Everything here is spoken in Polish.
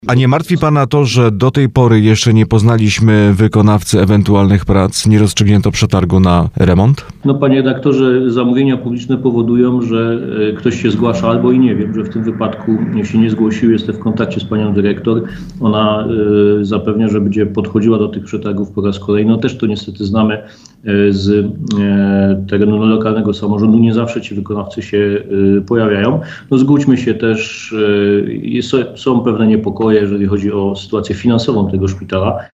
A nie martwi pana to, że do tej pory jeszcze nie poznaliśmy wykonawcy ewentualnych prac, nie rozstrzygnięto przetargu na remont? No, panie redaktorze, zamówienia publiczne powodują, że ktoś się zgłasza albo i nie wiem, że w tym wypadku się nie zgłosił. Jestem w kontakcie z panią dyrektor. Ona zapewnia, że będzie podchodziła do tych przetargów po raz kolejny. No, też to niestety znamy z terenu lokalnego samorządu. Nie zawsze ci wykonawcy się pojawiają. No, zgódźmy się też, są pewne niepokoje, jeżeli chodzi o sytuację finansową tego szpitala.